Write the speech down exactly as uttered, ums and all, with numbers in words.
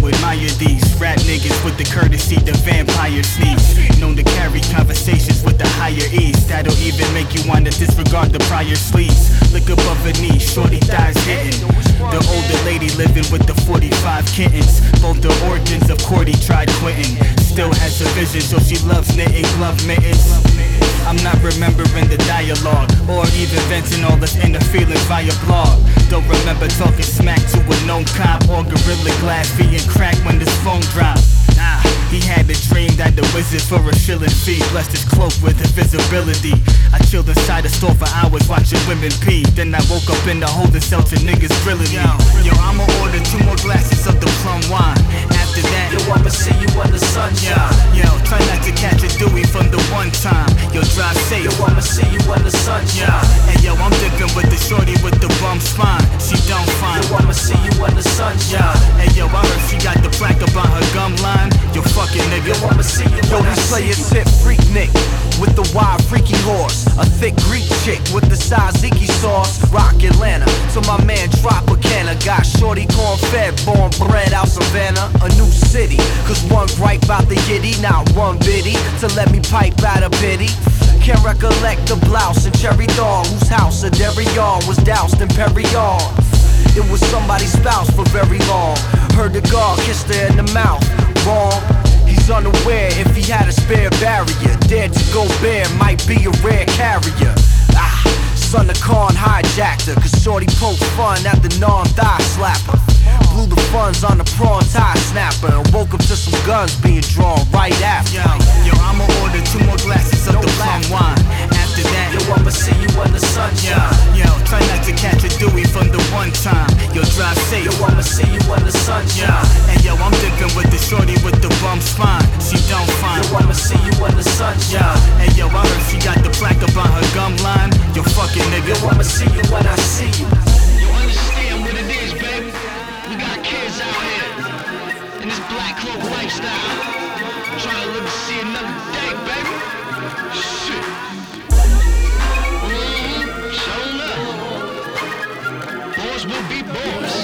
admire these rap niggas with the courtesy the vampire sneaks. Known to carry conversations with the higher ease that'll even make you wanna disregard the prior sleeves. Look above her knee, shorty thighs hitting. The older lady living with the forty-five kittens. Both the origins of Cordy tried quitting. Still has a vision, so she loves knitting glove mittens. I'm not remembering the dialogue, or even venting all this inner feelings via blog. Don't remember talking smack to a known cop, or Gorilla Glass being cracked when his phone dropped. Nah, he had a dream that the wizard for a shilling fee blessed his cloak with invisibility. I chilled inside the store for hours watching women pee. Then I woke up in the holding cell to niggas grilling me. Yo, I'ma order two more glasses of the plum wine. After that, yo, I'ma see you when the sun shines. Yo, yo, try not to catch a Dewey from the one time. Yo, drive safe. Yo, I'ma see you when the sun shines. Yeah. And yo, I'm dipping with the shorty with the bum spine. She don't find. Yo, I'ma see you when the sun shines. Yeah. And yo, I heard she got the plaque up on her gum line. Yo, fucking nigga. Yo, I'ma see you Yo, when I these see players you. hit freak Nick with the wild freaky horse. A thick Greek chick with the tzatziki sauce. Rock Atlanta, so my man Tropicana. Got shorty corn fed, born bred out Savannah. A new city, cause one gripe out the yitty, not one biddy to let me pipe out a pity. Can't recollect the blouse and cherry thong, whose house a dairy yarn was doused in Perrier. It was somebody's spouse for very long. Heard the guard kissed her in the mouth. Wrong. He's unaware if he had a spare barrier. Dared to go bare, might be a rare carrier. Ah, son of Khan hijacked her, cause shorty poked fun at the non-thigh slapper. Blew the funds on the prawn tie snapper and woke up to some guns being drawn right after. Yo, yo, I'ma order two more glasses of No the plum laughter. wine. After that, Yo, I'ma see you when the sun yo, shines. yo, try not to catch a Dewey from the one time. Yo, drive safe. Yo, I'ma see you when the sun Yeah, shines. and yo, I'm dipping with the shorty with the bum spine. She don't find. Yo, I'ma see you when the sun Yeah, shines. and yo, I heard she got the plaque up on her gum line. Yo, fucking nigga. Yo, I'ma see you when I see you. You understand what it is, baby? We got kids out here in this black cloak lifestyle, trying to live to see another day, baby. Shit. Mm-hmm. Show enough. Boys will be boys.